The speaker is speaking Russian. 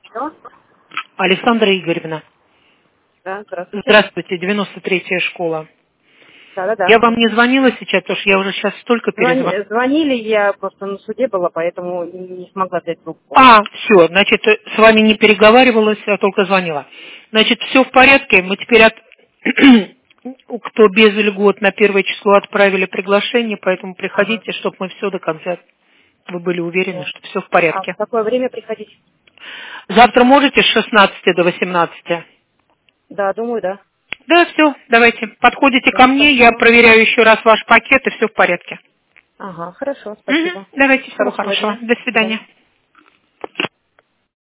Алло. Александра Игоревна. Да, здравствуйте. Здравствуйте, 93-я школа. Да. Я вам не звонила сейчас, потому что я уже сейчас столько перезвонила. Звонили, я просто на суде была, поэтому не смогла взять трубку. Все, значит, с вами не переговаривалась, а только звонила. Значит, все в порядке, мы теперь кто без льгот на 1 число отправили приглашение, поэтому Ага. приходите, чтобы мы все до конца, вы были уверены, Вот. что все в А в порядке. какое время приходить? Завтра можете с 16 до 18? Да, думаю, да. Да, все, давайте. Подходите ко Да, мне, я спасибо. проверяю еще раз ваш пакет, и все в порядке. Ага, хорошо, спасибо. Давайте, всего Хорошего хорошего. дня. До До свидания. свидания.